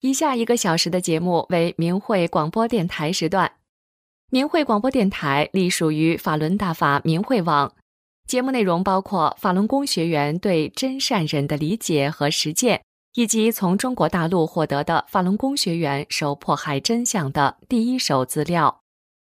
以下1个小时的节目为明慧广播电台时段。明慧广播电台隶属于法轮大法明慧网，节目内容包括法轮功学员对真善忍的理解和实践，以及从中国大陆获得的法轮功学员受迫害真相的第一手资料。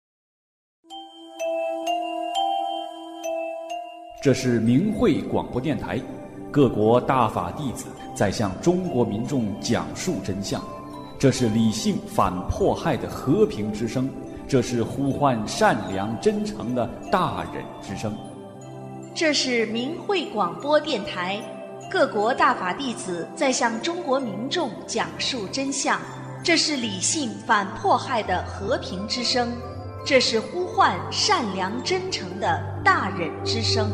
这是明慧广播电台，各国大法弟子在向中国民众讲述真相，这是理性反迫害的和平之声，这是呼唤善良真诚的大忍之声。 这是明慧广播电台，各国大法弟子在向中国民众讲述真相，这是理性反迫害的和平之声，这是呼唤善良真诚的大忍之声。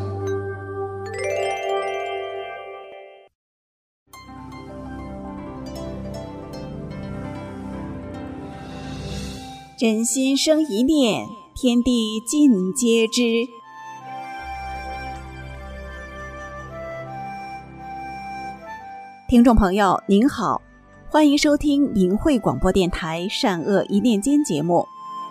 真心生一念，天地尽皆知。听众朋友您好，欢迎收听明慧广播电台善恶一念间节目。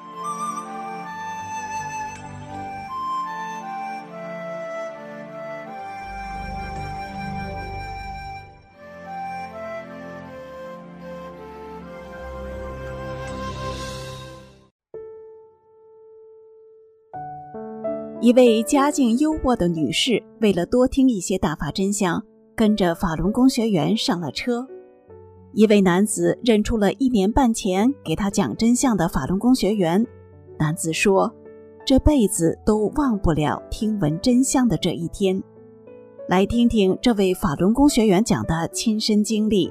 一位家境优渥的女士，为了多听一些大法真相，跟着法轮功学员上了车。一位男子认出了1年半前给他讲真相的法轮功学员。男子说，这辈子都忘不了听闻真相的这一天。来听听这位法轮功学员讲的亲身经历。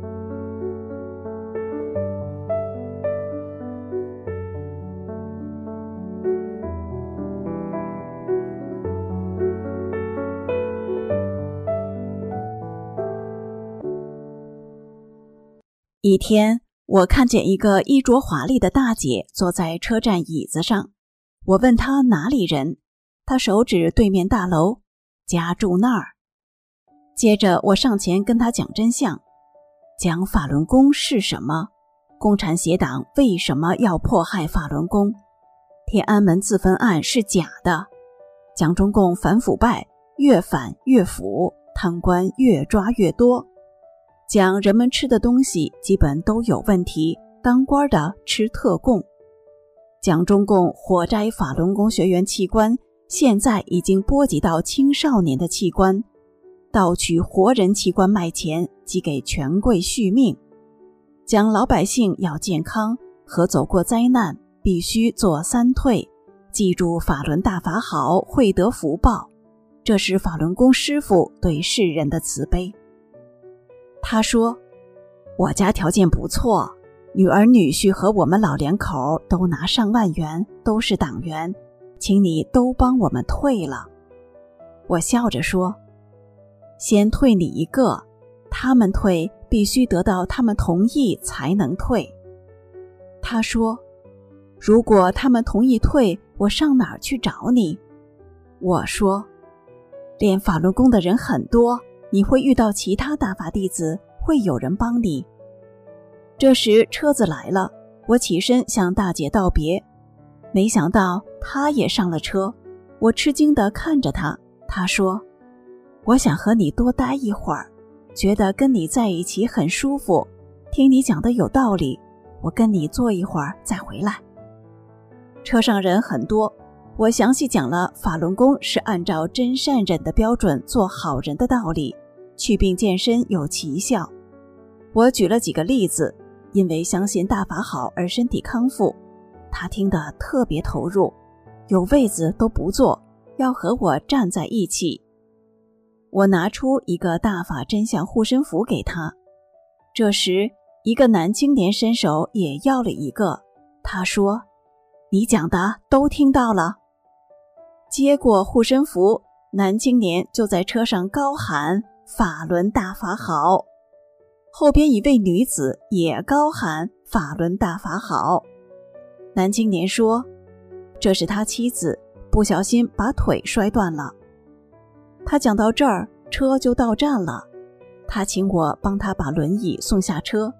一天，我看见一个衣着华丽的大姐坐在车站椅子上，我问她哪里人，她手指对面大楼，家住那儿。接着我上前跟她讲真相，讲法轮功是什么，共产协党为什么要迫害法轮功，天安门自焚案是假的，讲中共反腐败，越反越腐，贪官越抓越多，讲人们吃的东西基本都有问题，当官的吃特供，讲中共火摘法轮功学员器官，现在已经波及到青少年的器官，盗取活人器官卖钱，即给权贵续命，讲老百姓要健康和走过灾难必须做3退，记住法轮大法好，会得福报，这是法轮功师父对世人的慈悲。他说，我家条件不错，女儿女婿和我们老两口都拿上万元，都是党员，请你都帮我们退了。我笑着说，先退你一个，他们退必须得到他们同意才能退。他说，如果他们同意退，我上哪儿去找你？我说，练法轮功的人很多，你会遇到其他大法弟子，会有人帮你。这时车子来了，我起身向大姐道别，没想到她也上了车。我吃惊地看着她，她说，我想和你多待一会儿，觉得跟你在一起很舒服，听你讲的有道理，我跟你坐一会儿再回来。车上人很多，我详细讲了法轮功是按照真善忍的标准做好人的道理，祛病健身有奇效。我举了几个例子，因为相信大法好而身体康复，他听得特别投入，有位子都不坐，要和我站在一起。我拿出一个大法真相护身符给他，这时一个男青年伸手也要了一个，他说，你讲的都听到了。接过护身符，男青年就在车上高喊，法轮大法好。后边一位女子也高喊，法轮大法好。男青年说，这是他妻子，不小心把腿摔断了。他讲到这儿，车就到站了，他请我帮他把轮椅送下车，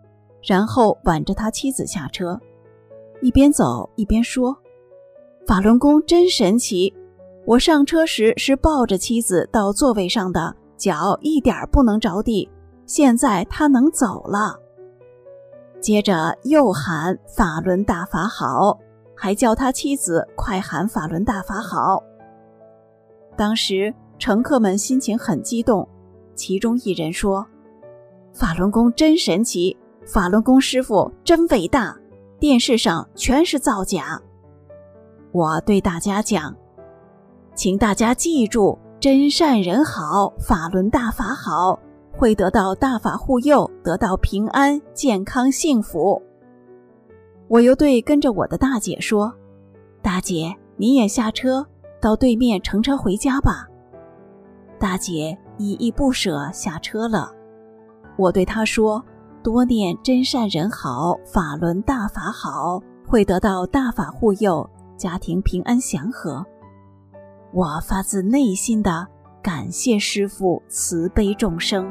然后挽着他妻子下车，一边走一边说：法轮功真神奇，我上车时是抱着妻子到座位上的，脚一点不能着地，现在他能走了。接着又喊法轮大法好，还叫他妻子快喊法轮大法好。当时乘客们心情很激动，其中一人说：法轮功真神奇，法轮功师傅真伟大，电视上全是造假。我对大家讲，请大家记住，真善人好，法轮大法好，会得到大法护佑，得到平安、健康、幸福。我又对跟着我的大姐说：大姐，你也下车，到对面乘车回家吧。大姐依依不舍下车了。我对她说：多念真善人好，法轮大法好，会得到大法护佑，家庭平安祥和。我发自内心的感谢师父慈悲众生。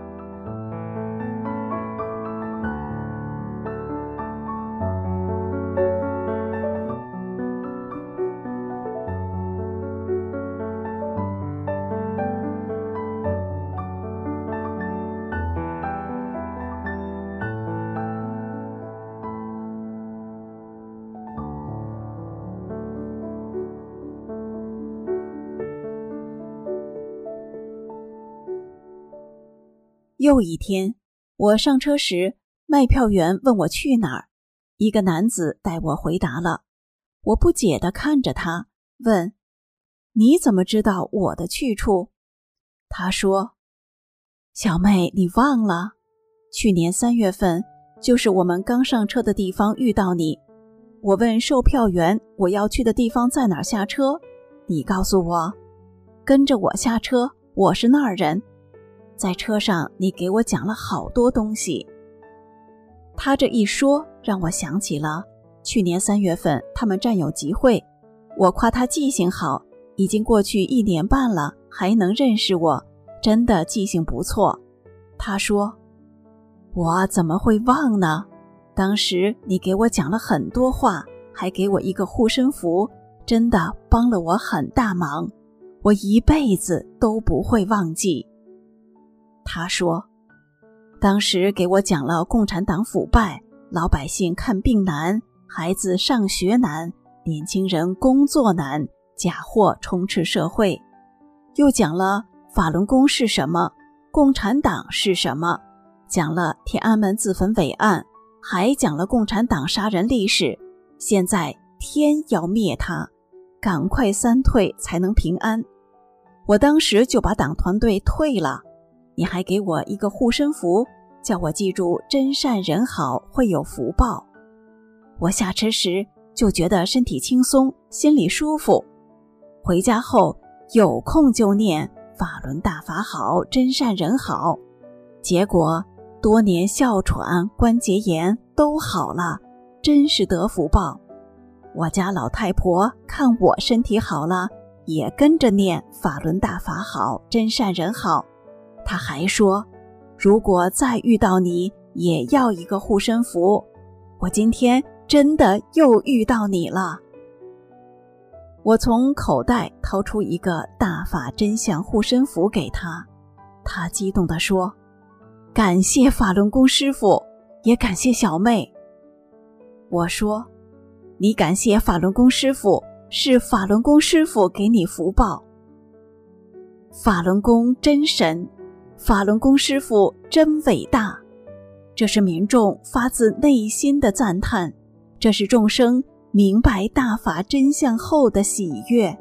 又一天，我上车时，卖票员问我去哪儿，一个男子带我回答了。我不解地看着他，问：你怎么知道我的去处？他说：小妹，你忘了？去年3月份，就是我们刚上车的地方遇到你。我问售票员我要去的地方在哪儿下车，你告诉我，跟着我下车，我是那儿人。在车上你给我讲了好多东西。他这一说让我想起了去年3月份他们战友集会，我夸他记性好，已经过去1年半了还能认识我，真的记性不错。他说：我怎么会忘呢？当时你给我讲了很多话，还给我一个护身符，真的帮了我很大忙，我一辈子都不会忘记。他说，当时给我讲了共产党腐败，老百姓看病难，孩子上学难，年轻人工作难，假货充斥社会，又讲了法轮功是什么，共产党是什么，讲了天安门自焚伟案，还讲了共产党杀人历史，现在天要灭他，赶快3退才能平安。我当时就把党团队退了。你还给我一个护身符，叫我记住真善人好，会有福报。我下车时就觉得身体轻松，心里舒服。回家后有空就念法轮大法好，真善人好。结果多年哮喘、关节炎都好了，真是得福报。我家老太婆看我身体好了，也跟着念法轮大法好，真善人好。他还说，如果再遇到你，也要一个护身符。我今天真的又遇到你了。我从口袋掏出一个大法真相护身符给他，他激动地说：感谢法轮功师傅，也感谢小妹。我说：你感谢法轮功师傅，是法轮功师傅给你福报。法轮功真神，法轮功师傅真伟大，这是民众发自内心的赞叹，这是众生明白大法真相后的喜悦。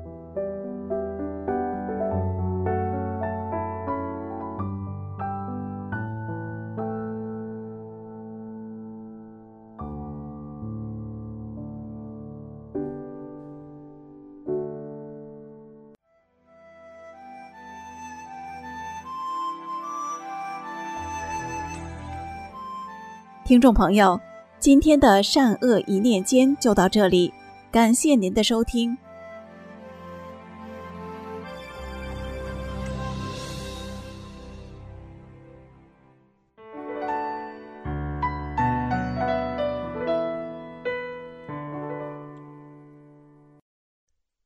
听众朋友，今天的善恶一念间就到这里，感谢您的收听。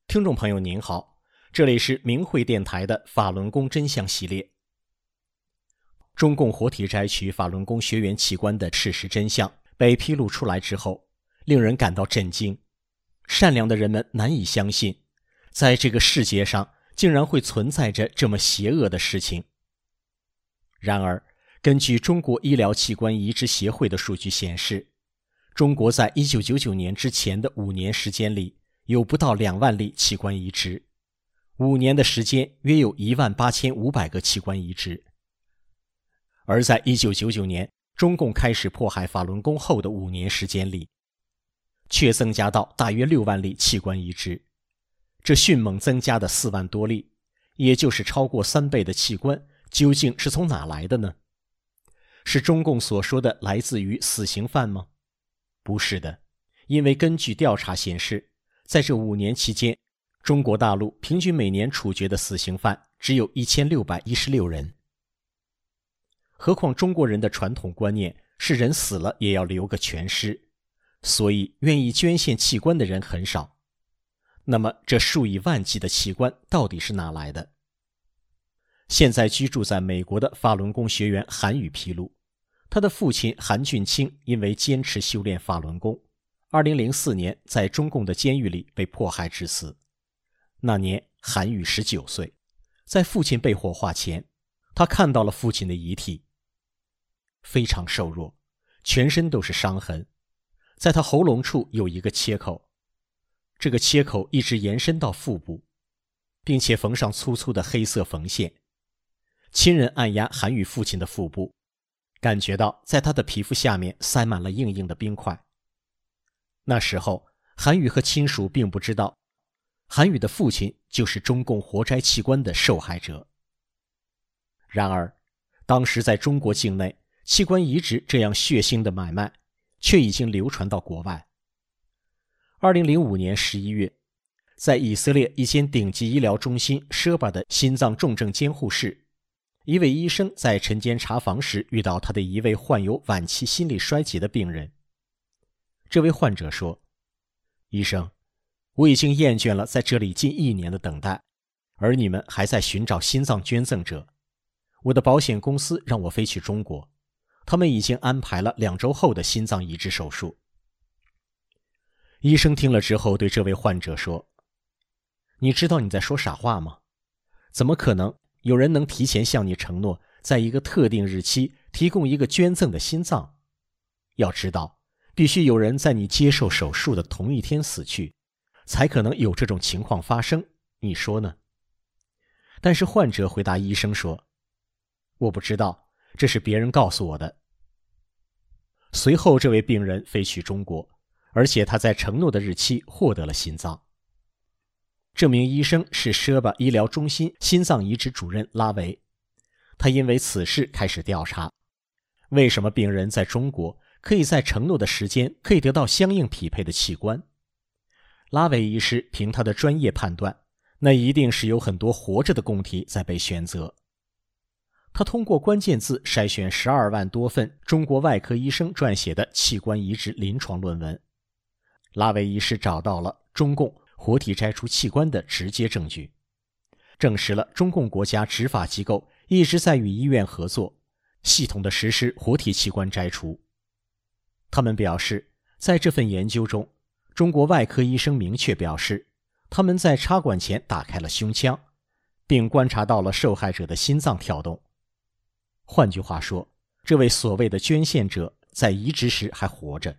听众朋友您好，这里是明慧电台的法轮功真相系列。中共活体摘取法轮功学员器官的事实真相被披露出来之后，令人感到震惊。善良的人们难以相信，在这个世界上竟然会存在着这么邪恶的事情。然而，根据中国医疗器官移植协会的数据显示，中国在1999年之前的5年时间里，有不到2万例器官移植，5年的时间约有18500个器官移植。而在1999年中共开始迫害法轮功后的5年时间里，却增加到大约6万例器官移植，这迅猛增加的4万多例，也就是超过3倍的器官，究竟是从哪来的呢？是中共所说的来自于死刑犯吗？不是的，因为根据调查显示，在这5年期间，中国大陆平均每年处决的死刑犯只有1616人。何况中国人的传统观念是人死了也要留个全尸，所以愿意捐献器官的人很少。那么这数以万计的器官到底是哪来的？现在居住在美国的法轮功学员韩宇披露，他的父亲韩俊清因为坚持修炼法轮功，2004年在中共的监狱里被迫害致死。那年韩宇19岁，在父亲被火化前，他看到了父亲的遗体，非常瘦弱，全身都是伤痕，在他喉咙处有一个切口，这个切口一直延伸到腹部，并且缝上粗粗的黑色缝线。亲人按压韩宇父亲的腹部，感觉到在他的皮肤下面塞满了硬硬的冰块。那时候韩宇和亲属并不知道，韩宇的父亲就是中共活摘器官的受害者。然而当时在中国境内，器官移植这样血腥的买卖却已经流传到国外。2005年11月，在以色列一间顶级医疗中心舍巴的心脏重症监护室，一位医生在晨间查房时遇到他的一位患有晚期心力衰竭的病人。这位患者说，医生，我已经厌倦了在这里近1年的等待，而你们还在寻找心脏捐赠者。我的保险公司让我飞去中国，他们已经安排了2周后的心脏移植手术。医生听了之后对这位患者说，你知道你在说傻话吗？怎么可能有人能提前向你承诺，在一个特定日期提供一个捐赠的心脏？要知道，必须有人在你接受手术的同一天死去，才可能有这种情况发生，你说呢？但是患者回答医生说，我不知道，这是别人告诉我的。随后这位病人飞去中国，而且他在承诺的日期获得了心脏。这名医生是舍巴医疗中心心脏移植主任拉维，他因为此事开始调查，为什么病人在中国可以在承诺的时间可以得到相应匹配的器官。拉维医师凭他的专业判断，那一定是有很多活着的供体在被选择。他通过关键字筛选12万多份中国外科医生撰写的器官移植临床论文，拉维医师找到了中共活体摘除器官的直接证据，证实了中共国家执法机构一直在与医院合作，系统地实施活体器官摘除。他们表示，在这份研究中，中国外科医生明确表示，他们在插管前打开了胸腔，并观察到了受害者的心脏跳动。换句话说，这位所谓的捐献者在移植时还活着。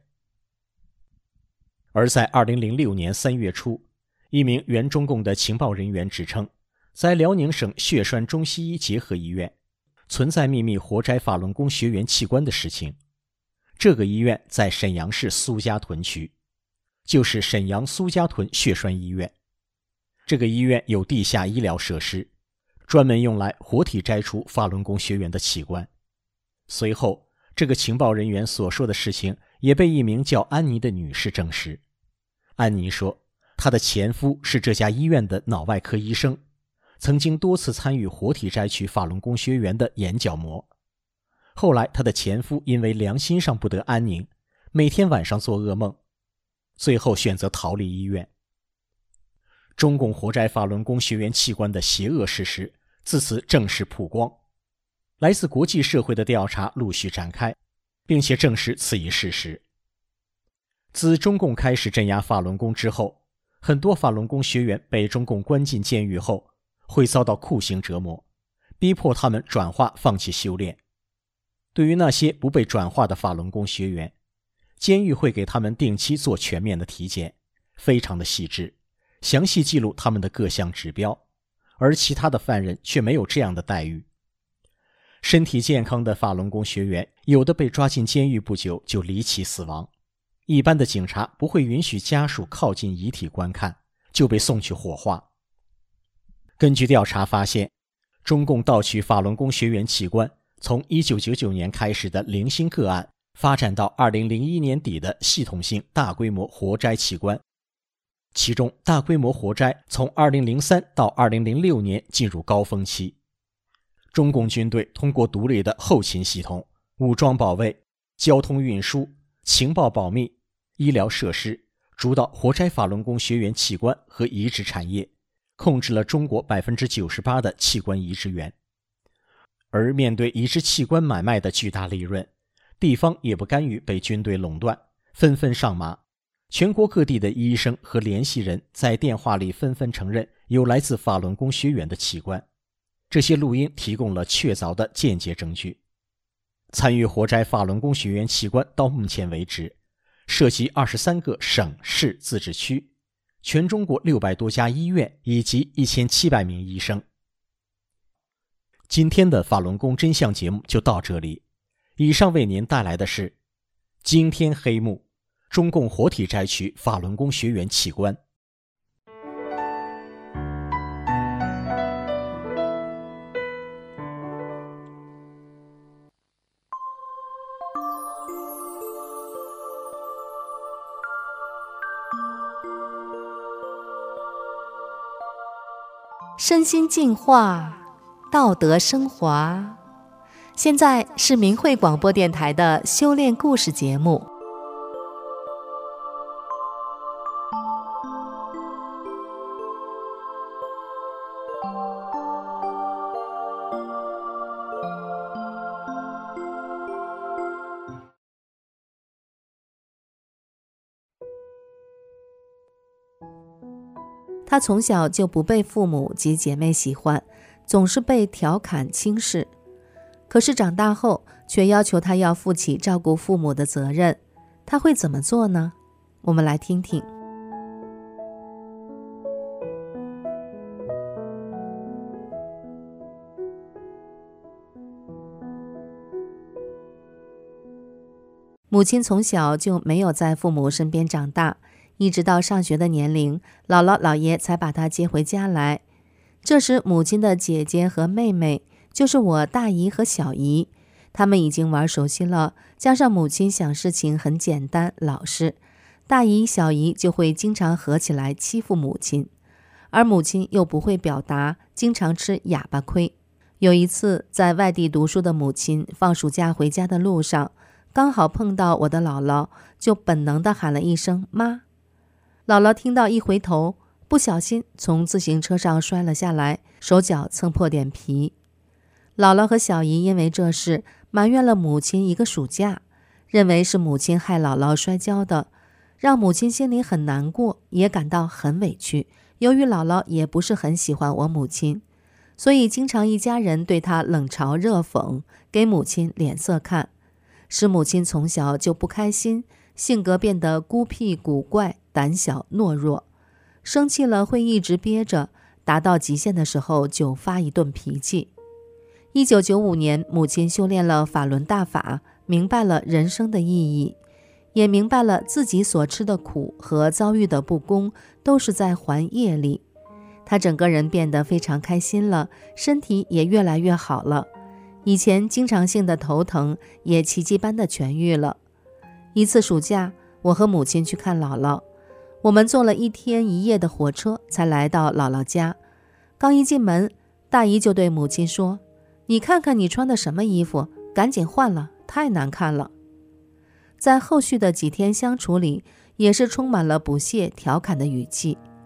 而在2006年3月初，一名原中共的情报人员指称，在辽宁省血栓中西医结合医院存在秘密活摘法轮功学员器官的事情。这个医院在沈阳市苏家屯区，就是沈阳苏家屯血栓医院。这个医院有地下医疗设施，专门用来活体摘除法轮功学员的器官。随后，这个情报人员所说的事情也被一名叫安妮的女士证实。安妮说，她的前夫是这家医院的脑外科医生，曾经多次参与活体摘取法轮功学员的眼角膜。后来她的前夫因为良心上不得安宁，每天晚上做噩梦，最后选择逃离医院。 中共活摘法轮功学员器官的邪恶事实自此正式曝光。来自国际社会的调查陆续展开，并且证实此一事实。自中共开始镇压法轮功之后，很多法轮功学员被中共关进监狱后，会遭到酷刑折磨，逼迫他们转化放弃修炼。对于那些不被转化的法轮功学员，监狱会给他们定期做全面的体检，非常的细致，详细记录他们的各项指标，而其他的犯人却没有这样的待遇。身体健康的法轮功学员，有的被抓进监狱不久就离奇死亡，一般的警察不会允许家属靠近遗体观看，就被送去火化。根据调查发现，中共盗取法轮功学员器官从1999年开始的零星个案，发展到2001年底的系统性大规模活摘器官。其中大规模活摘从2003到2006年进入高峰期。中共军队通过独立的后勤系统、武装保卫、交通运输、情报保密、医疗设施，主导活摘法轮功学员器官和移植产业，控制了中国 98% 的器官移植源。而面对移植器官买卖的巨大利润，地方也不甘于被军队垄断，纷纷上马。全国各地的医生和联系人在电话里纷纷承认有来自法轮功学员的器官，这些录音提供了确凿的间接证据。参与活摘法轮功学员器官到目前为止，涉及23个省市自治区，全中国600多家医院以及1700名医生。今天的法轮功真相节目就到这里，以上为您带来的是惊天黑幕，中共活体摘取法轮功学员器官。 身心净化，道德升华。现在是明慧广播电台的修炼故事节目。他从小就不被父母及姐妹喜欢，总是被调侃轻视。可是长大后，却要求他要负起照顾父母的责任。他会怎么做呢？我们来听听。母亲从小就没有在父母身边长大，一直到上学的年龄，姥姥姥爷才把她接回家来。这时母亲的姐姐和妹妹，就是我大姨和小姨，她们已经玩熟悉了，加上母亲想事情很简单老实，大姨小姨就会经常合起来欺负母亲，而母亲又不会表达，经常吃哑巴亏。有一次在外地读书的母亲放暑假回家的路上，刚好碰到我的姥姥，就本能地喊了一声妈。姥姥听到一回头，不小心从自行车上摔了下来，手脚蹭破点皮。姥姥和小姨因为这事埋怨了母亲一个暑假，认为是母亲害姥姥摔跤的，让母亲心里很难过，也感到很委屈。由于姥姥也不是很喜欢我母亲，所以经常一家人对她冷嘲热讽，给母亲脸色看，使母亲从小就不开心，性格变得孤僻古怪，胆小懦弱，生气了会一直憋着，达到极限的时候就发一顿脾气。1995年，母亲修炼了法轮大法，明白了人生的意义，也明白了自己所吃的苦和遭遇的不公都是在还业力。她整个人变得非常开心了，身体也越来越好了，以前经常性的头疼也奇迹般的痊愈了。一次暑假，我和母亲去看姥姥，我们坐了1天1夜的火车才来到姥姥家。刚一进门，大姨就对母亲说：“你看看你穿的什么衣服，赶紧换了，太难看了。”在后续的几天相处里，也是充满了不屑调侃的语气。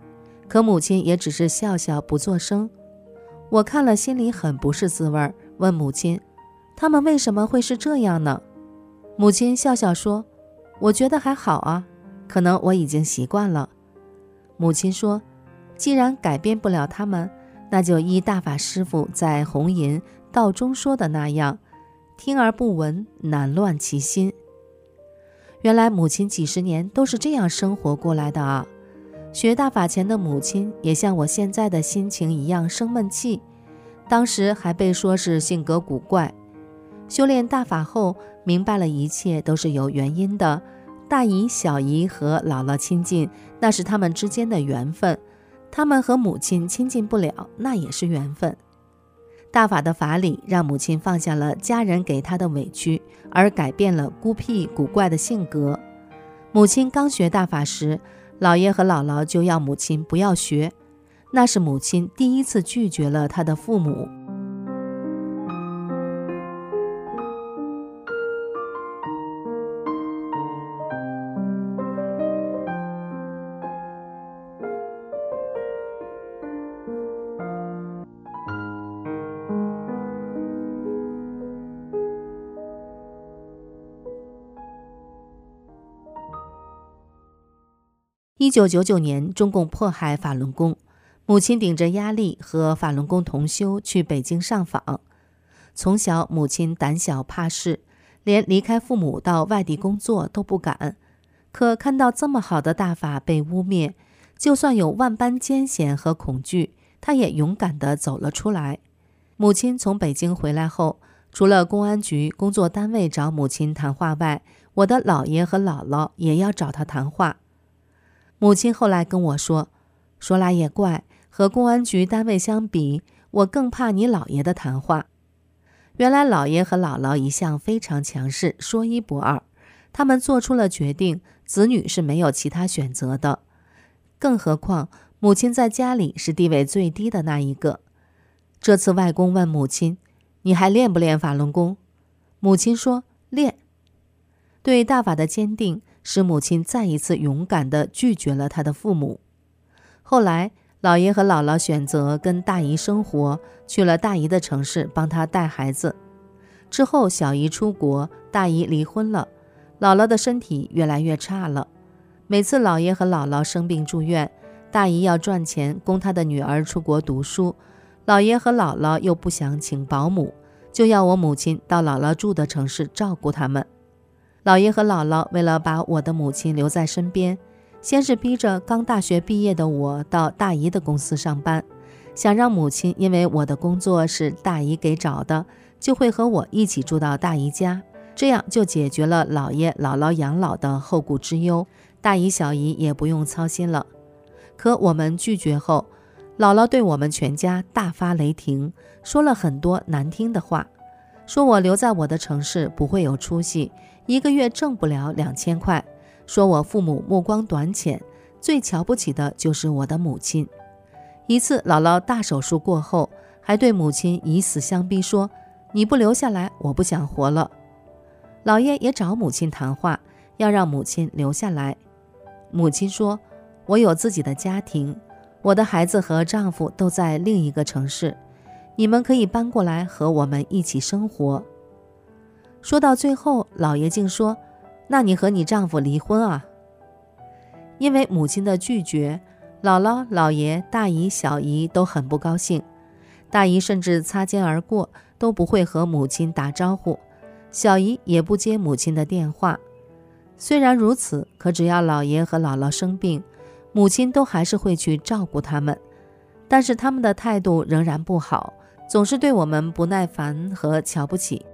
可母亲也只是笑笑不作声。我看了心里很不是滋味，问母亲，他们为什么会是这样呢？母亲笑笑说，我觉得还好啊，可能我已经习惯了。母亲说，既然改变不了他们，那就依大法师父在红吟道中说的那样，听而不闻，难乱其心。原来母亲几十年都是这样生活过来的啊！学大法前的母亲也像我现在的心情一样生闷气，当时还被说是性格古怪。修炼大法后，明白了一切都是有原因的。大姨、小姨和姥姥亲近，那是他们之间的缘分；他们和母亲亲近不了，那也是缘分。大法的法理让母亲放下了家人给她的委屈，而改变了孤僻古怪的性格。母亲刚学大法时，姥爷和姥姥就要母亲不要学，那是母亲第一次拒绝了她的父母。1999年，中共迫害法轮功，母亲顶着压力和法轮功同修去北京上访。从小母亲胆小怕事，连离开父母到外地工作都不敢。可看到这么好的大法被污蔑，就算有万般艰险和恐惧，她也勇敢地走了出来。母亲从北京回来后，除了公安局工作单位找母亲谈话外，我的姥爷和姥姥也要找她谈话。母亲后来跟我说，说来也怪，和公安局单位相比，我更怕你姥爷的谈话。原来姥爷和姥姥一向非常强势，说一不二，他们做出了决定，子女是没有其他选择的。更何况母亲在家里是地位最低的那一个。这次外公问母亲，你还练不练法轮功？母亲说，练。对大法的坚定使母亲再一次勇敢地拒绝了她的父母。后来姥爷和姥姥选择跟大姨生活，去了大姨的城市帮她带孩子。之后小姨出国，大姨离婚了，姥姥的身体越来越差了。每次姥爷和姥姥生病住院，大姨要赚钱供她的女儿出国读书，姥爷和姥姥又不想请保姆，就要我母亲到姥姥住的城市照顾他们。姥爷和姥姥为了把我的母亲留在身边，先是逼着刚大学毕业的我到大姨的公司上班，想让母亲因为我的工作是大姨给找的，就会和我一起住到大姨家，这样就解决了姥爷姥姥养老的后顾之忧，大姨小姨也不用操心了。可我们拒绝后，姥姥对我们全家大发雷霆，说了很多难听的话，说我留在我的城市不会有出息，一个月挣不了2000块，说我父母目光短浅，最瞧不起的就是我的母亲。一次姥姥大手术过后，还对母亲以死相逼，说你不留下来，我不想活了。姥爷也找母亲谈话，要让母亲留下来。母亲说，我有自己的家庭，我的孩子和丈夫都在另一个城市，你们可以搬过来和我们一起生活。说到最后，姥爷竟说，那你和你丈夫离婚啊？因为母亲的拒绝，姥姥、姥爷、大姨、小姨都很不高兴，大姨甚至擦肩而过，都不会和母亲打招呼，小姨也不接母亲的电话。虽然如此，可只要姥爷和姥姥生病，母亲都还是会去照顾他们，但是他们的态度仍然不好，总是对我们不耐烦和瞧不起。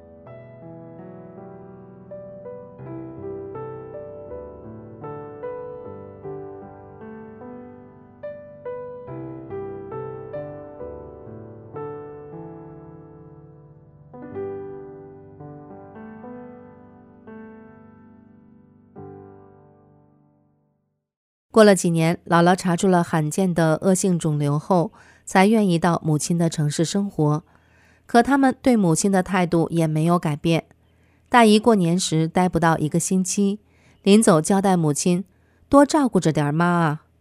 过了几年，姥姥查出了罕见的恶性肿瘤后，才愿意到母亲的城市生活。可他们对母亲的态度也没有改变。大姨过年时待不到1个星期，临走交代母亲多照顾着点妈啊。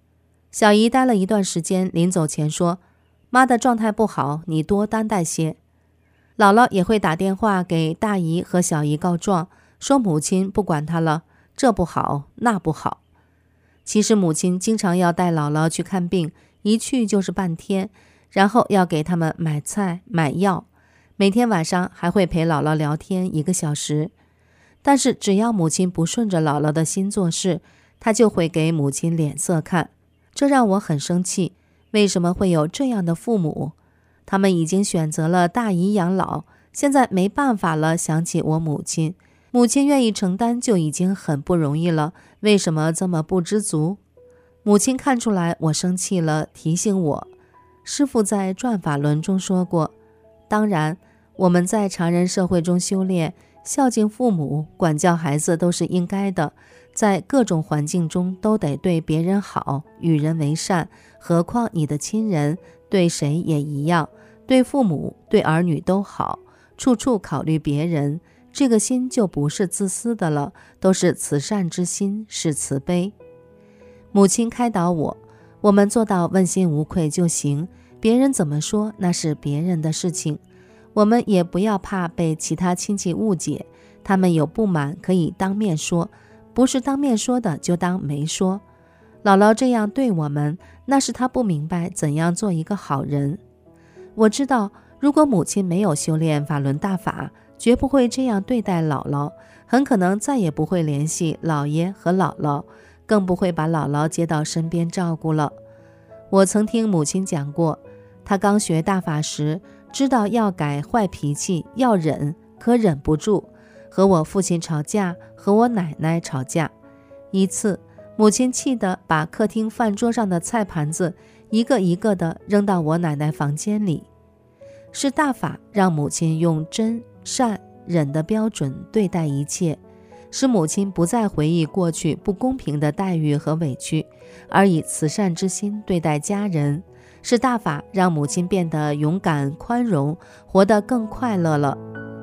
小姨待了一段时间，临走前说：“妈的状态不好，你多担待些。”姥姥也会打电话给大姨和小姨告状，说母亲不管她了，这不好，那不好。其实母亲经常要带姥姥去看病，一去就是半天，然后要给他们买菜买药，每天晚上还会陪姥姥聊天1个小时。但是只要母亲不顺着姥姥的心做事，她就会给母亲脸色看，这让我很生气。为什么会有这样的父母？他们已经选择了大姨养老，现在没办法了，想起我母亲，母亲愿意承担就已经很不容易了，为什么这么不知足？母亲看出来我生气了，提醒我，师父在转法轮中说过，当然我们在常人社会中修炼，孝敬父母，管教孩子都是应该的，在各种环境中都得对别人好，与人为善，何况你的亲人，对谁也一样，对父母对儿女都好，处处考虑别人，这个心就不是自私的了，都是慈善之心，是慈悲。母亲开导我们做到问心无愧就行，别人怎么说那是别人的事情，我们也不要怕被其他亲戚误解，他们有不满可以当面说，不是当面说的就当没说。姥姥这样对我们，那是她不明白怎样做一个好人。我知道如果母亲没有修炼法轮大法，绝不会这样对待姥姥，很可能再也不会联系姥爷和姥姥，更不会把姥姥接到身边照顾了。我曾听母亲讲过，她刚学大法时，知道要改坏脾气，要忍，可忍不住，和我父亲吵架，和我奶奶吵架。一次，母亲气得把客厅饭桌上的菜盘子一个一个的扔到我奶奶房间里。是大法让母亲用真善忍的标准对待一切，使母亲不再回忆过去不公平的待遇和委屈，而以慈善之心对待家人。是大法让母亲变得勇敢宽容，活得更快乐了。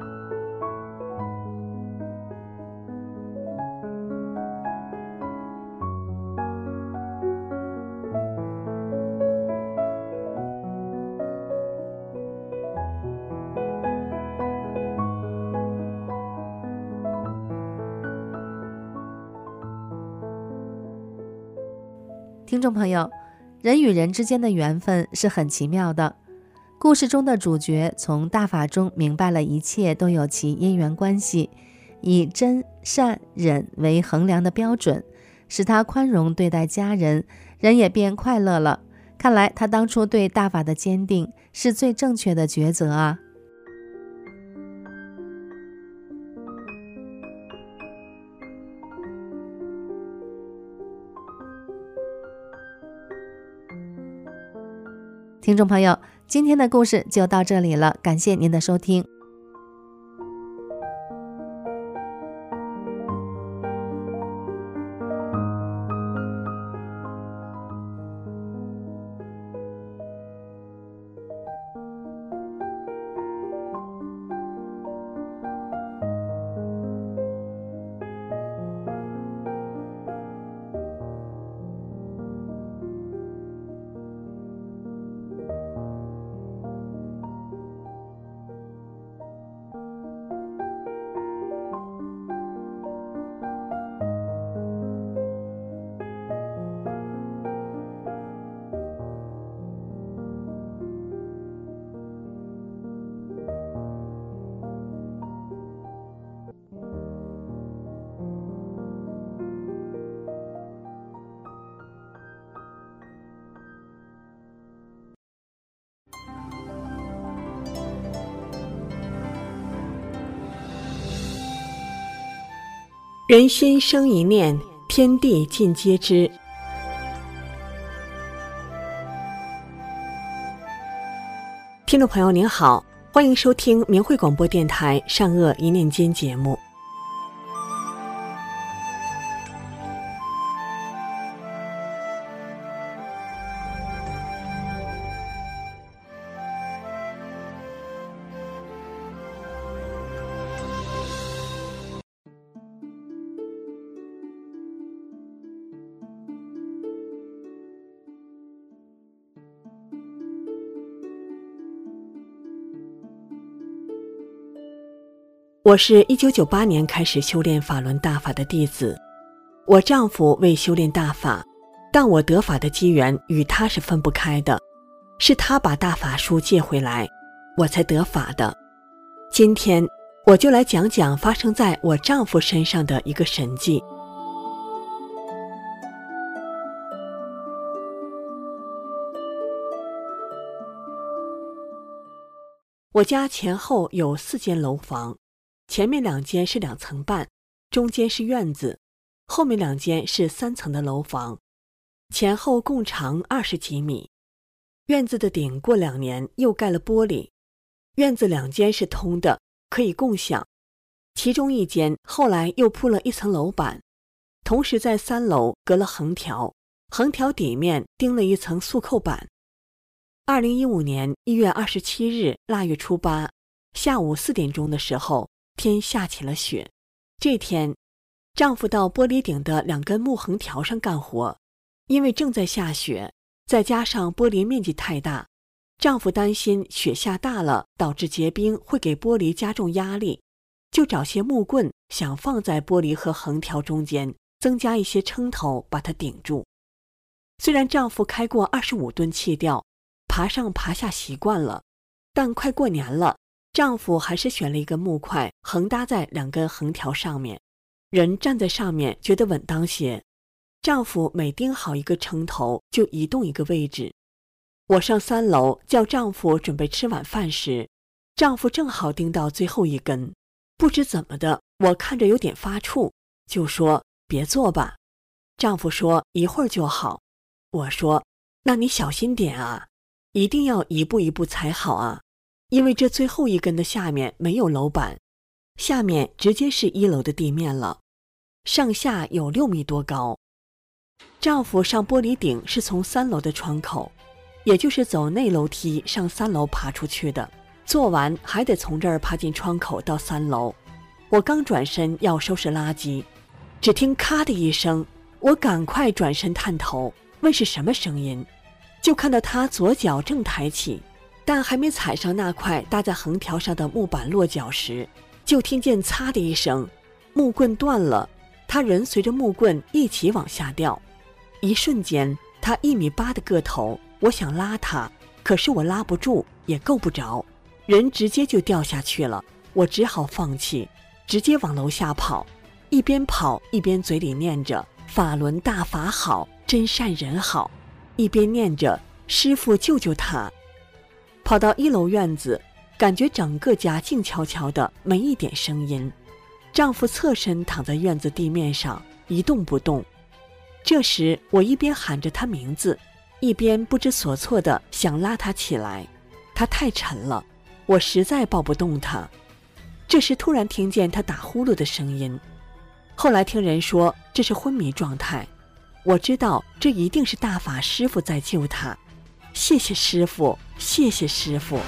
听众朋友，人与人之间的缘分是很奇妙的。故事中的主角从大法中明白了一切都有其因缘关系，以真善忍为衡量的标准，使他宽容对待家人，人也变快乐了。看来他当初对大法的坚定是最正确的抉择啊。听众朋友，今天的故事就到这里了，感谢您的收听。 人心生一念，天地尽皆知。听众朋友您好，欢迎收听明慧广播电台善恶一念间节目。 我是1998年开始修炼法轮大法的弟子，我丈夫为修炼大法，但我得法的机缘与他是分不开的，是他把大法书借回来，我才得法的。今天我就来讲讲发生在我丈夫身上的一个神迹。我家前后有4间楼房，前面2间是2层半，中间是院子，后面2间是3层的楼房，前后共长20几米。院子的顶过2年又盖了玻璃，院子2间是通的，可以共享，其中1间后来又铺了1层楼板，同时在3楼隔了横条，横条底面钉了1层速扣板。2015年1月27日腊月初8下午4点钟的时候，天下起了雪。这天，丈夫到玻璃顶的2根木横条上干活，因为正在下雪，再加上玻璃面积太大，丈夫担心雪下大了导致结冰会给玻璃加重压力，就找些木棍想放在玻璃和横条中间，增加一些撑头把它顶住。虽然丈夫开过25吨气吊，爬上爬下习惯了，但快过年了，丈夫还是选了一根木块横搭在2根横条上面，人站在上面觉得稳当些。丈夫每钉好一个撑头就移动一个位置。我上3楼叫丈夫准备吃晚饭时，丈夫正好钉到最后一根，不知怎么的，我看着有点发怵，就说别做吧。丈夫说一会儿就好。我说那你小心点啊，一定要一步一步踩好啊，因为这最后一根的下面没有楼板，下面直接是1楼的地面了，上下有6米多高。丈夫上玻璃顶是从3楼的窗口，也就是走内楼梯上3楼爬出去的，做完还得从这儿爬进窗口到3楼。我刚转身要收拾垃圾，只听咔的一声，我赶快转身探头，问是什么声音，就看到他左脚正抬起，但还没踩上那块搭在横条上的木板落脚时，就听见擦的一声，木棍断了，他人随着木棍一起往下掉。一瞬间，他1.8米的个头，我想拉他，可是我拉不住，也够不着，人直接就掉下去了。我只好放弃，直接往楼下跑，一边跑一边嘴里念着法轮大法好，真善人好，一边念着师父救救他。跑到1楼院子，感觉整个家静悄悄的，没一点声音。丈夫侧身躺在院子地面上一动不动。这时我一边喊着他名字，一边不知所措的想拉他起来，他太沉了，我实在抱不动他。这时突然听见他打呼噜的声音，后来听人说这是昏迷状态，我知道这一定是大法师父在救他，谢谢师父，谢谢师父。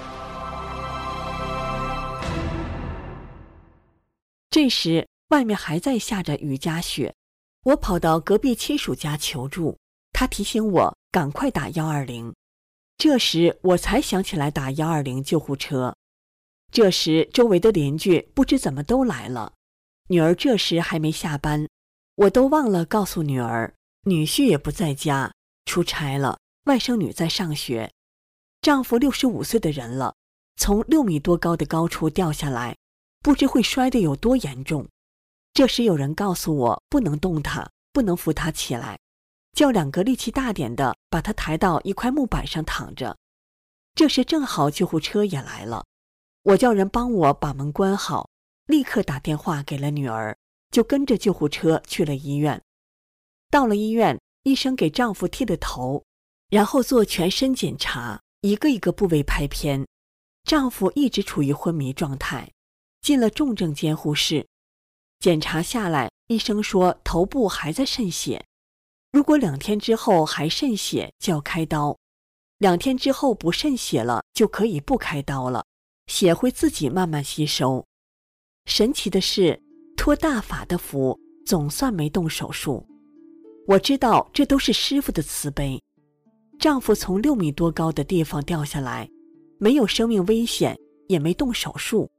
这时外面还在下着雨夹雪，我跑到隔壁亲属家求助，他提醒我赶快打120。这时我才想起来打120救护车。这时周围的邻居不知怎么都来了，女儿这时还没下班，我都忘了告诉女儿，女婿也不在家，出差了，外甥女在上学。丈夫65岁的人了，从6米多高的高处掉下来，不知会摔得有多严重。这时有人告诉我不能动他，不能扶他起来，叫2个力气大点的把他抬到一块木板上躺着。这时正好救护车也来了，我叫人帮我把门关好，立刻打电话给了女儿，就跟着救护车去了医院。到了医院，医生给丈夫剃了头，然后做全身检查，一个一个部位拍片。丈夫一直处于昏迷状态，进了重症监护室。检查下来，医生说头部还在渗血，如果2天之后还渗血就要开刀，2天之后不渗血了就可以不开刀了，血会自己慢慢吸收。神奇的是，托大法的福，总算没动手术。我知道这都是师父的慈悲。丈夫从6米多高的地方掉下来，没有生命危险，也没动手术，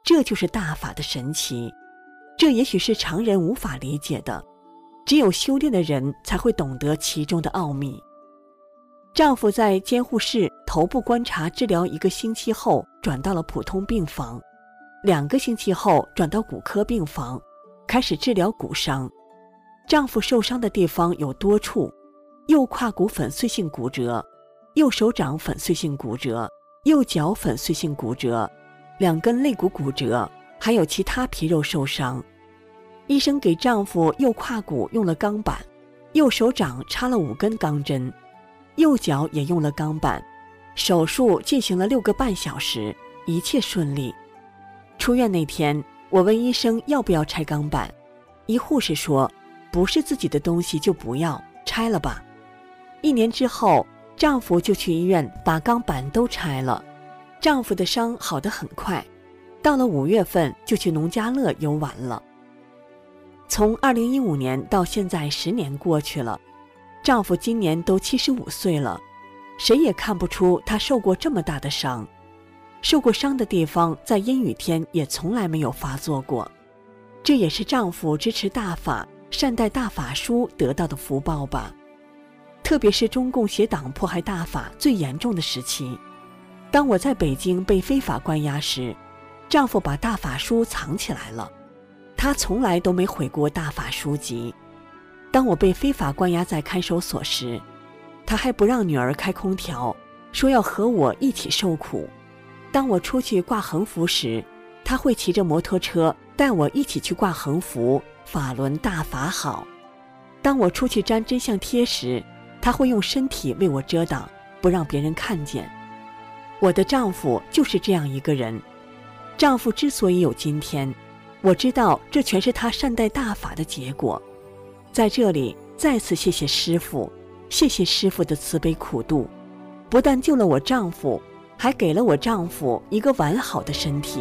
这就是大法的神奇，这也许是常人无法理解的，只有修炼的人才会懂得其中的奥秘。丈夫在监护室头部观察治疗1个星期后，转到了普通病房，2个星期后转到骨科病房，开始治疗骨伤。丈夫受伤的地方有多处，右胯骨粉碎性骨折，右手掌粉碎性骨折，右脚粉碎性骨折，2根肋骨骨折，还有其他皮肉受伤。医生给丈夫右胯骨用了钢板，右手掌插了5根钢针，右脚也用了钢板。手术进行了6个半小时，一切顺利。出院那天，我问医生要不要拆钢板，一护士说，不是自己的东西就不要，拆了吧。1年之后，丈夫就去医院把钢板都拆了。丈夫的伤好得很快，到了5月份就去农家乐游玩了。从2015年到现在10年过去了，丈夫今年都75岁了，谁也看不出他受过这么大的伤。受过伤的地方在阴雨天也从来没有发作过，这也是丈夫支持大法、善待大法书得到的福报吧。特别是中共邪党迫害大法最严重的时期，当我在北京被非法关押时，丈夫把大法书藏起来了，他从来都没毁过大法书籍。当我被非法关押在看守所时，他还不让女儿开空调，说要和我一起受苦。当我出去挂横幅时，他会骑着摩托车带我一起去挂横幅，法轮大法好。当我出去粘真相贴时，他会用身体为我遮挡，不让别人看见。我的丈夫就是这样一个人。丈夫之所以有今天，我知道这全是他善待大法的结果。在这里再次谢谢师父，谢谢师父的慈悲苦度，不但救了我丈夫，还给了我丈夫一个完好的身体。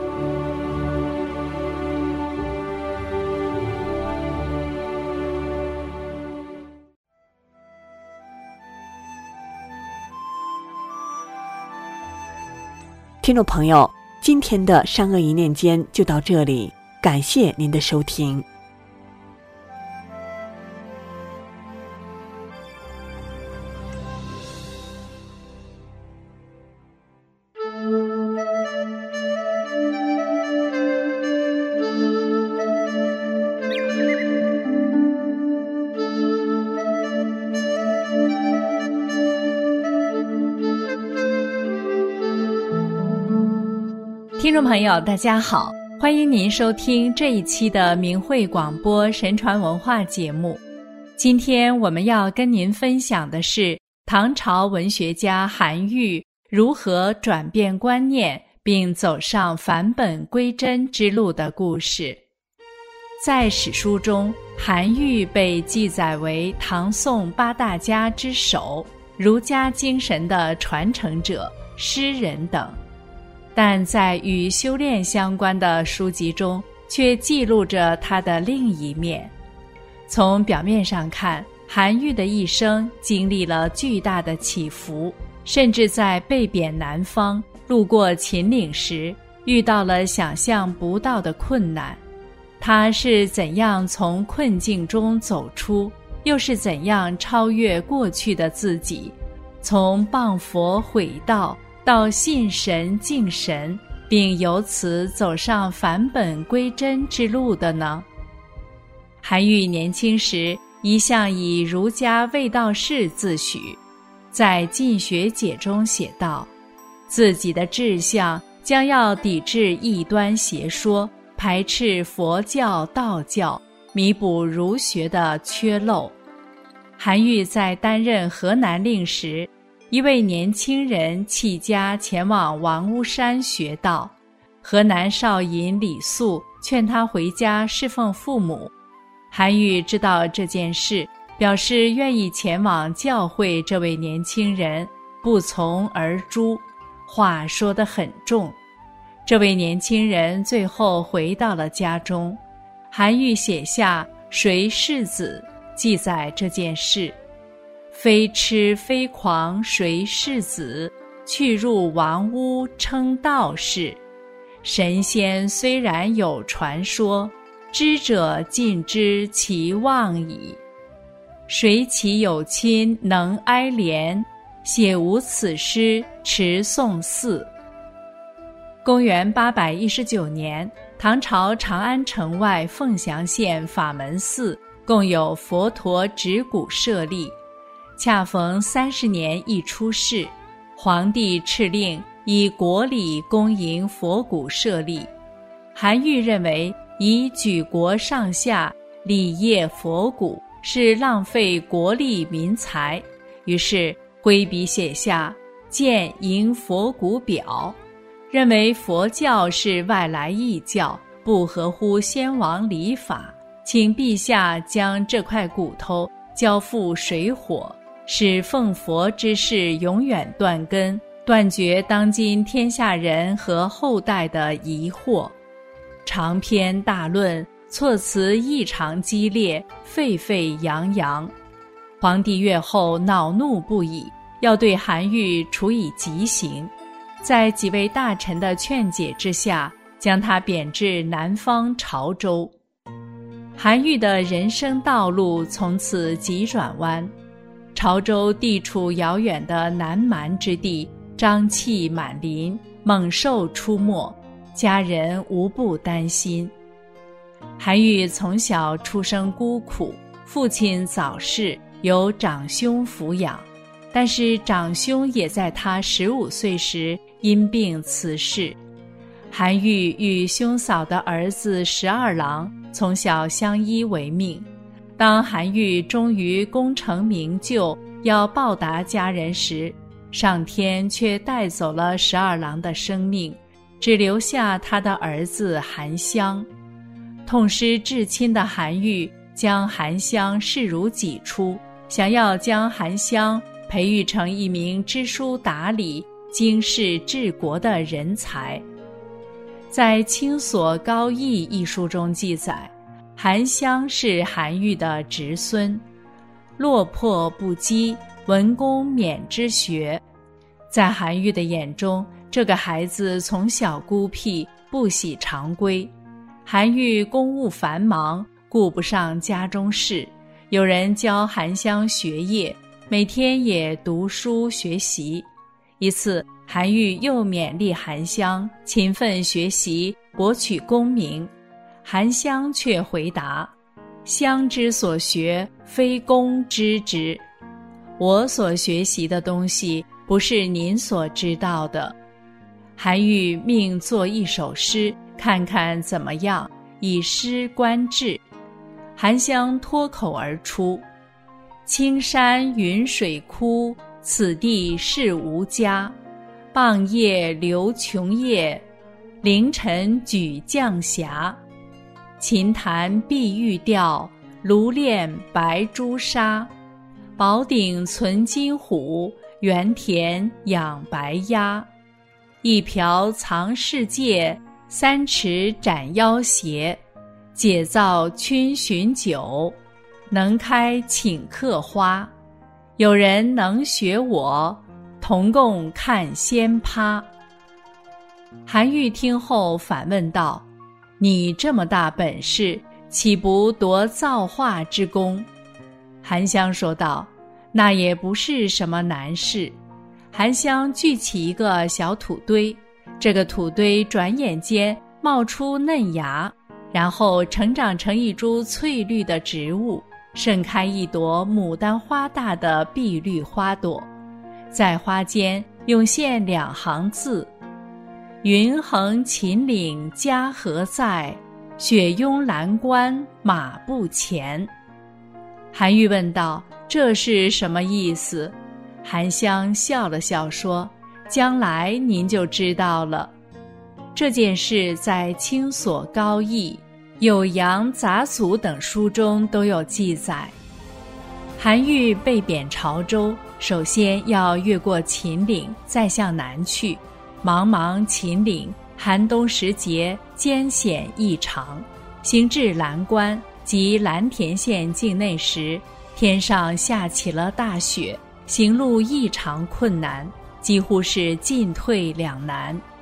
听众朋友，今天的善恶一念间就到这里，感谢您的收听。 听众朋友大家好，欢迎您收听这一期的明慧广播神传文化节目。今天我们要跟您分享的是唐朝文学家韩愈如何转变观念并走上返本归真之路的故事。在史书中，韩愈被记载为唐宋8大家之首，儒家精神的传承者、诗人等。但在与修炼相关的书籍中，却记录着他的另一面。从表面上看，韩愈的一生经历了巨大的起伏，甚至在被贬南方、路过秦岭时，遇到了想象不到的困难。他是怎样从困境中走出，又是怎样超越过去的自己，从谤佛毁道到信神敬神，并由此走上返本归真之路的呢？韩愈年轻时一向以儒家卫道士自诩，在《进学解》中写道，自己的志向将要抵制异端邪说，排斥佛教道教，弥补儒学的缺漏。韩愈在担任河南令时，一位年轻人弃家前往王屋山学道，河南少尹李肃劝他回家侍奉父母。韩愈知道这件事，表示愿意前往教诲这位年轻人，不从而诛，话说得很重。这位年轻人最后回到了家中，韩愈写下《谁世子》，记载这件事。非痴非狂谁世子，去入王屋称道士。 神仙虽然有传说，知者尽知其妄矣。谁其有亲能哀怜？写无此诗，持宋寺。公元819年，唐朝长安城外凤翔县法门寺共有佛陀指骨舍利，恰逢30年一出世，皇帝敕令以国礼恭迎佛骨舍利。韩愈认为以举国上下礼谒佛骨是浪费国力民财，于是挥笔写下见迎佛骨表，认为佛教是外来异教，不合乎先王礼法，请陛下将这块骨头交付水火，使奉佛之事永远断根，断绝当今天下人和后代的疑惑。长篇大论，措辞异常激烈，沸沸扬扬。皇帝阅后恼怒不已，要对韩愈处以极刑。在几位大臣的劝解之下，将他贬至南方潮州。韩愈的人生道路从此急转弯。潮州地处遥远的南蛮之地，瘴气满林，猛兽出没，家人无不担心。韩愈从小出生孤苦，父亲早逝，由长兄抚养，但是长兄也在他15岁时因病辞世。韩愈与兄嫂的儿子12郎从小相依为命。当韩愈终于功成名就，要报答家人时，上天却带走了12郎的生命，只留下他的儿子韩湘。痛失至亲的韩愈将韩湘视如己出，想要将韩湘培育成一名知书达理、经世治国的人才。在《清所高义》一书中记载，韩湘是韩愈的侄孙，落魄不羁，文公免之学。在韩愈的眼中，这个孩子从小孤僻，不喜常规。韩愈公务繁忙，顾不上家中事，有人教韩湘学业，每天也读书学习。一次，韩愈又勉励韩湘勤奋学习，博取功名。韩湘却回答：湘之所学，非公知之。我所学习的东西，不是您所知道的。韩愈命作一首诗，看看怎么样，以诗观志。韩湘脱口而出：青山云水枯，此地是无家。傍夜流琼叶，凌晨举绛霞。琴弹碧玉调，炉炼白朱砂。宝鼎存金虎，园田养白鸭。一瓢藏世界，3尺斩妖邪。解造醺巡酒，能开请客花。有人能学我，同共看仙葩。韩愈听后反问道：你这么大本事，岂不夺造化之功？韩湘说道：那也不是什么难事。韩湘聚起一个小土堆，这个土堆转眼间冒出嫩芽，然后成长成一株翠绿的植物，盛开一朵牡丹花大的碧绿花朵。在花间涌现2行字：云横秦岭家何在，雪拥蓝关马不前。韩愈问道：这是什么意思？韩湘笑了笑说：将来您就知道了。这件事在《清所高义》《酉阳杂俎》等书中都有记载。韩愈被贬潮州，首先要越过秦岭，再向南去。茫茫秦岭，寒冬时节，艰险异常。行至蓝关及蓝田县境内时，天上下起了大雪，行路异常困难，几乎是进退两难。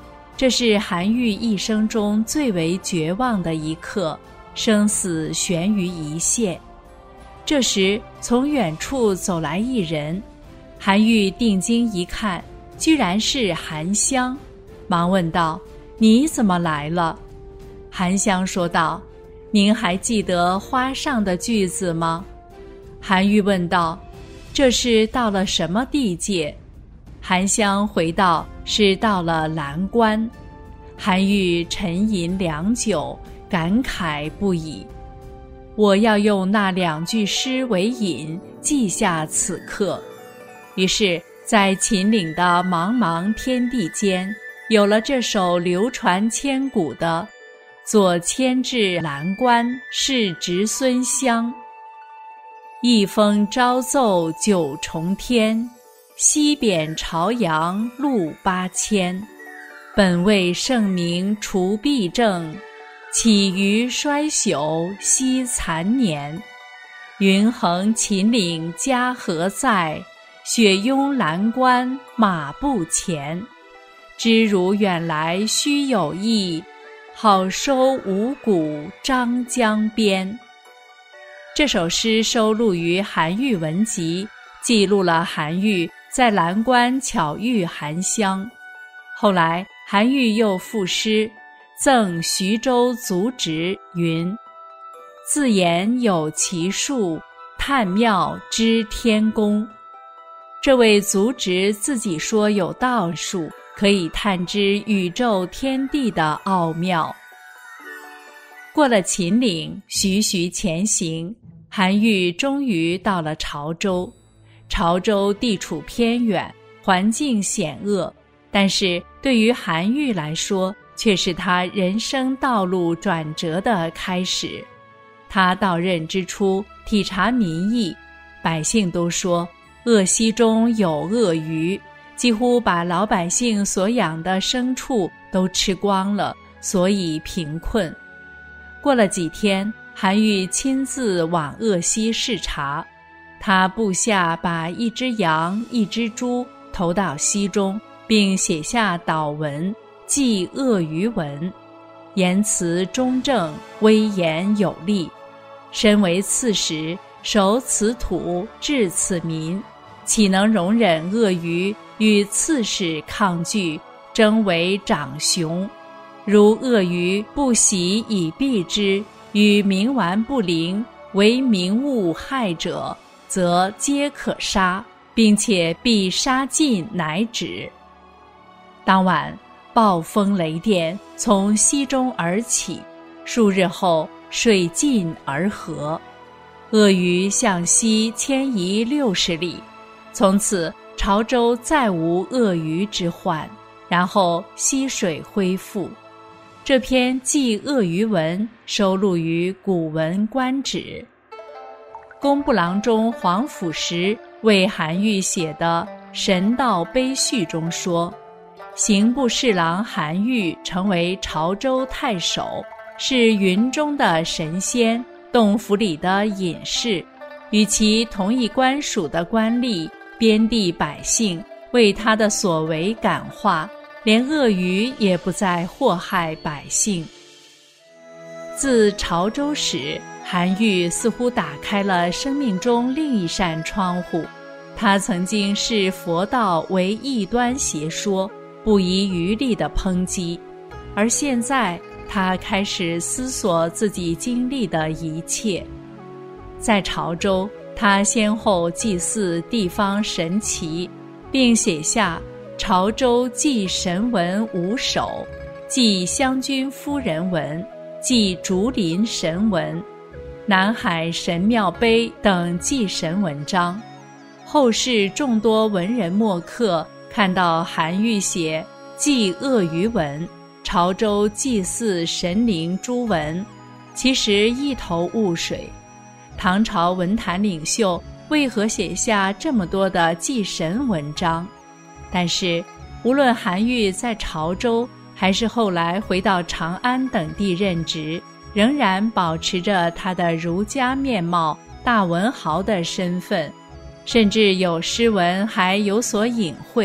这是韩愈一生中最为绝望的一刻，生死悬于一线。这时从远处走来一人，韩愈定睛一看，居然是韩湘，忙问道：“你怎么来了？”韩湘说道：“您还记得花上的句子吗？”韩愈问道：“这是到了什么地界？”韩湘回道：“是到了蓝关。”韩愈沉吟良久，感慨不已。我要用那2句诗为引，记下此刻。于是在秦岭的茫茫天地间，有了这首流传千古的“左迁至蓝关，是侄孙湘。一封朝奏九重天，西贬朝阳路8000。本为圣明除弊政，岂于衰朽惜残年。云横秦岭家何在？雪拥蓝关马不前。知汝远来须有意，好收五谷张江边。”这首诗收录于《韩愈文集》，记录了韩愈在蓝关巧遇韩湘。后来韩愈又赋诗赠徐州族侄云：“自言有奇术，探妙知天工。”这位族侄自己说有道术，可以探知宇宙天地的奥妙。过了秦岭，徐徐前行，韩愈终于到了潮州。潮州地处偏远，环境险恶，但是对于韩愈来说，却是他人生道路转折的开始。他到任之初，体察民意，百姓都说鄂西中有鳄鱼，几乎把老百姓所养的牲畜都吃光了，所以贫困。过了几天，韩愈亲自往鄂西视察，他部下把一只羊、一只猪投到溪中，并写下祷文，记鳄鱼文，言辞中正，威严有力。身为刺史，守此土，治此民，岂能容忍鳄鱼与刺史抗拒，争为长雄？如鳄鱼不喜以避之，与冥顽不灵，为民物害者，则皆可杀，并且必杀尽乃止。当晚暴风雷电从溪中而起，数日后水尽而合，鳄鱼向西迁移60里，从此潮州再无鳄鱼之患，然后溪水恢复。这篇记鳄鱼文收录于《古文观止》。工部郎中黄甫实为韩愈写的《神道碑序》中说，刑部侍郎韩愈成为潮州太守，是云中的神仙，洞府里的隐士，与其同一官署的官吏、边地百姓为他的所为感化，连鳄鱼也不再祸害百姓。自潮州始，韩愈似乎打开了生命中另一扇窗户。他曾经视佛道为异端邪说，不遗余力地抨击，而现在他开始思索自己经历的一切。在潮州，他先后祭祀地方神祇，并写下潮州祭神文5首，祭湘君夫人文，祭竹林神文，南海神庙碑等祭神文章。后世众多文人墨客看到韩愈写祭鳄鱼文、潮州祭祀神灵诸文，其实一头雾水。唐朝文坛领袖为何写下这么多的祭神文章？但是无论韩愈在潮州还是后来回到长安等地任职，仍然保持着他的儒家面貌、大文豪的身份，甚至有诗文还有所隐晦，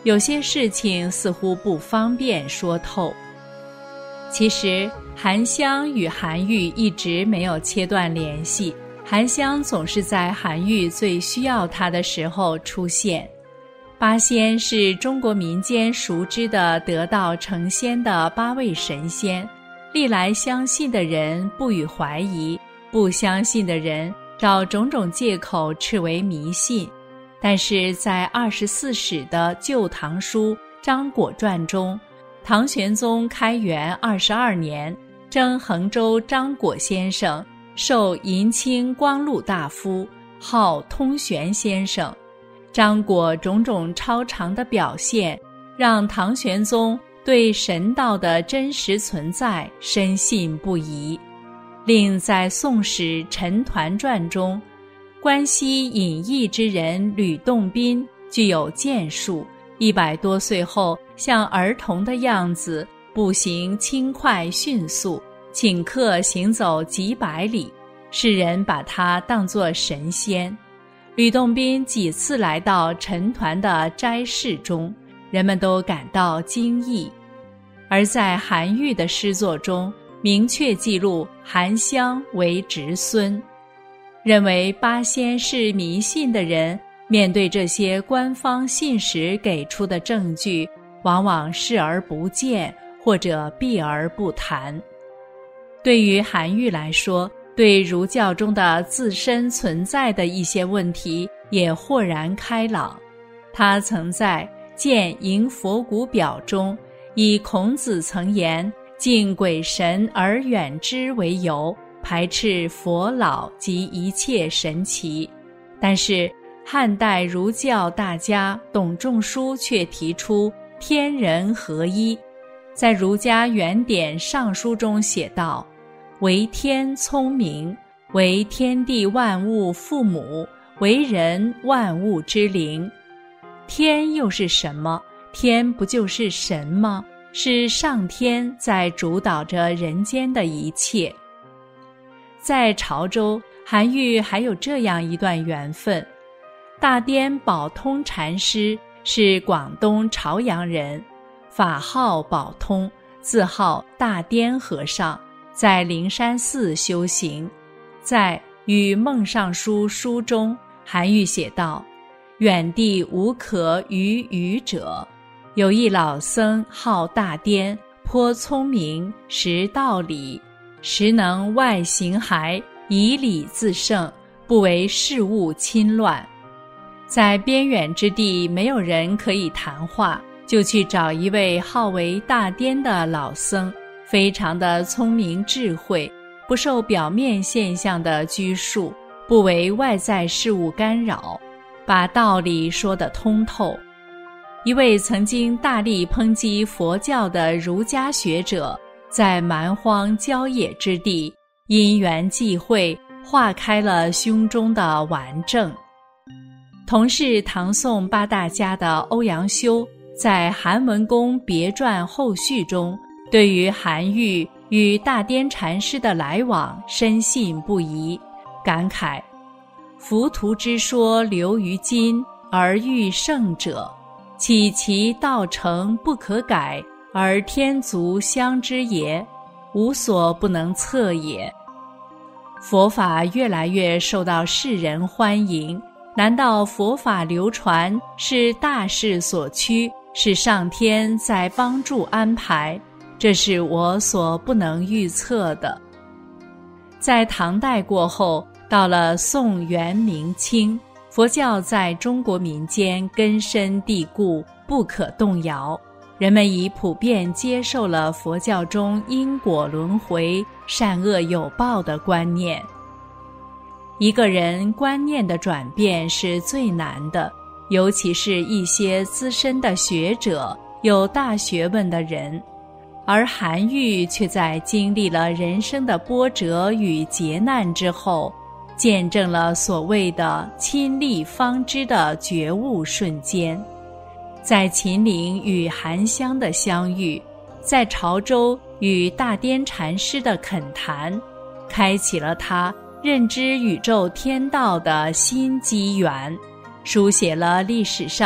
有些事情似乎不方便说透。其实韩湘与韩愈一直没有切断联系，韩湘总是在韩愈最需要他的时候出现。八仙是中国民间熟知的得道成仙的8位神仙，历来相信的人不予怀疑，不相信的人找种种借口斥为迷信。但是在24史的《旧唐书·张果传》中，唐玄宗开元22年，征衡州张果先生授银青光禄大夫，号通玄先生。张果种种超常的表现，让唐玄宗对神道的真实存在深信不疑。另在《宋史·陈抟传》中，关西隐逸之人吕洞宾具有剑术，100多岁后像儿童的样子，步行轻快迅速，顷刻行走几百里，世人把他当作神仙。吕洞宾几次来到陈抟的斋室中，人们都感到惊异。而在韩愈的诗作中，明确记录韩湘为侄孙。认为八仙是迷信的人，面对这些官方信使给出的证据，往往视而不见，或者避而不谈。对于韩愈来说，对儒教中的自身存在的一些问题也豁然开朗。他曾在《见迎佛骨表》中，以孔子曾言敬鬼神而远之为由，排斥佛老及一切神奇。但是汉代儒教大家董仲舒却提出天人合一，在儒家原典上书中写道：为天聪明，为天地万物父母，为人万物之灵。天又是什么？天不就是神吗？是上天在主导着人间的一切。在潮州，韩愈还有这样一段缘分。大颠宝通禅师是广东潮阳人，法号宝通，字号大颠和尚，在灵山寺修行。在《与孟尚书》书中，韩愈写道：远地无可与语者，有一老僧号大颠，颇聪明，识道理，实能外行骸，以礼自胜，不为事物侵乱。在边远之地没有人可以谈话，就去找一位号为大颠的老僧，非常的聪明智慧，不受表面现象的拘束，不为外在事物干扰，把道理说得通透。一位曾经大力抨击佛教的儒家学者，在蛮荒郊野之地，因缘际会，化开了胸中的顽症。同是唐宋8大家的欧阳修，在韩文公别传后续中，对于韩愈与大颠禅师的来往深信不疑，感慨：浮屠之说流于今，而愈圣者，岂其道成不可改，而天足相知也？无所不能测也。佛法越来越受到世人欢迎，难道佛法流传是大势所趋，是上天在帮助安排？这是我所不能预测的。在唐代过后，到了宋元明清，佛教在中国民间根深蒂固，不可动摇。人们已普遍接受了佛教中因果轮回、善恶有报的观念。一个人观念的转变是最难的，尤其是一些资深的学者、有大学问的人。而韩愈却在经历了人生的波折与劫难之后，见证了所谓的亲历方知的觉悟瞬间。在秦岭与韩湘的相遇，在潮州与大颠禅师的恳谈，开启了他认知宇宙天道的新机缘，书写了历史上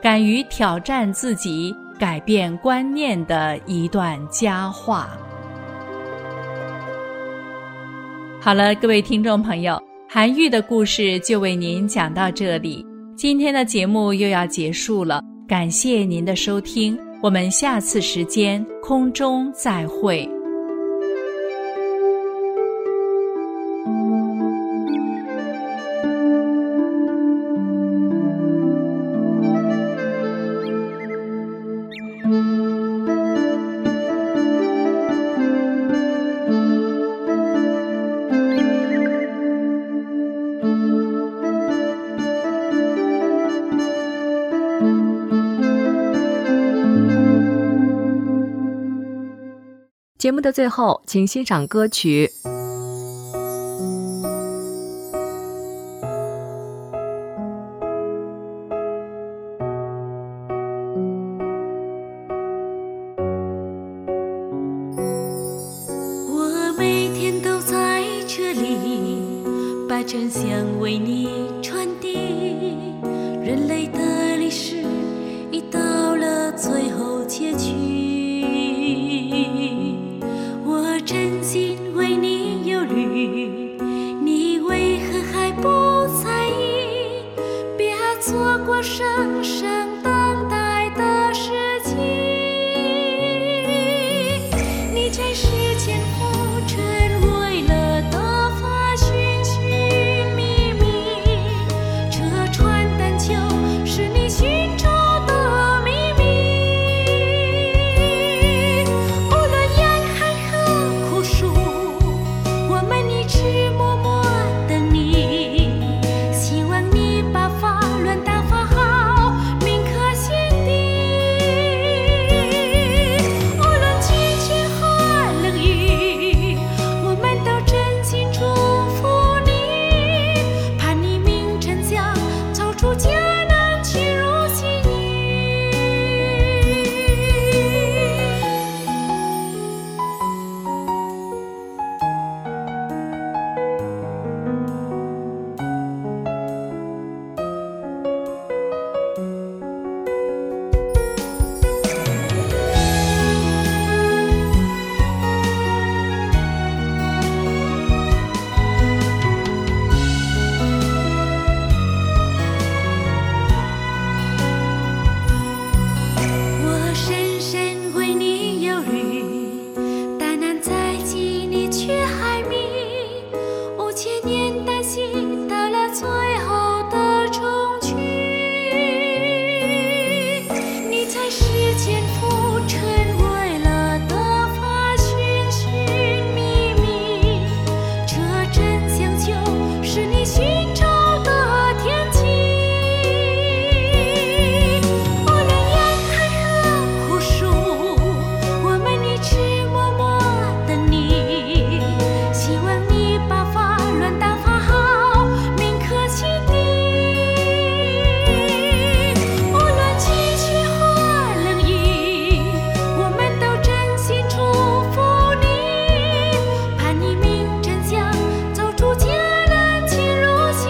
敢于挑战自己、改变观念的一段佳话。好了，各位听众朋友，韩愈的故事就为您讲到这里，今天的节目又要结束了，感谢您的收听，我们下次时间空中再会。 节目的最后，请欣赏歌曲《 我每天都在这里，把真相为你传递。人类的历史已到了最后结局，我真心为你忧虑，你为何还不在意？别错过生生等待的时机。你在世间浮沉，为了得发寻寻觅觅，这传单就是你寻找的秘密。无论严寒和酷暑，我们一直默默等你，希望你把法轮大法好，铭刻心底。无论季节和冷雨，我们都真心祝福你，盼你明晨将走出艰难，进入幸运。我深深为你忧虑，大难在即你却还迷。5000年旦夕，到了最后的终局。你在世间浮沉，为了得发寻寻觅觅，这真相就是你寻找的天机。无论严寒和酷暑，我们一直默默等你，希望你把法轮大法好，铭刻心底。无论季节和冷雨，我们都真心祝福你，盼你明晨将走出艰难，进入幸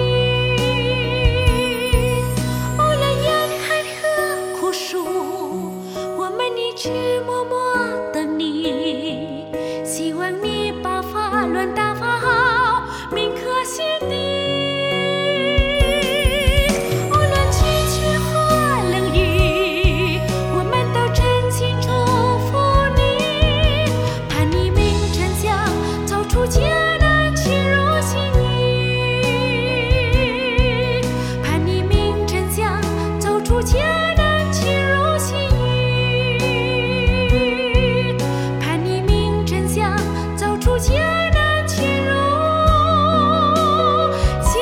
运。无论严寒和酷暑，我们一直默默等你，希望你把法轮大法好，铭刻心底。无论季节和冷雨，我们都真心祝福你，盼你明晨将走出艰难，进入幸运。盼你明晨将走出艰难，进入幸运。盼你明晨将走出艰难，进入幸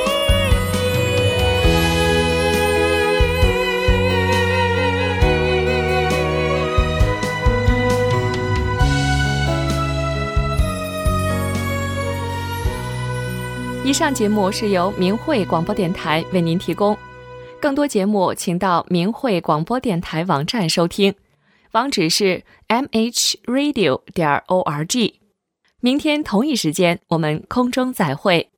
以上节目是由明慧广播电台为您提供，更多节目请到明慧广播电台网站收听，网址是 mhradio.org。明天同一时间，我们空中再会。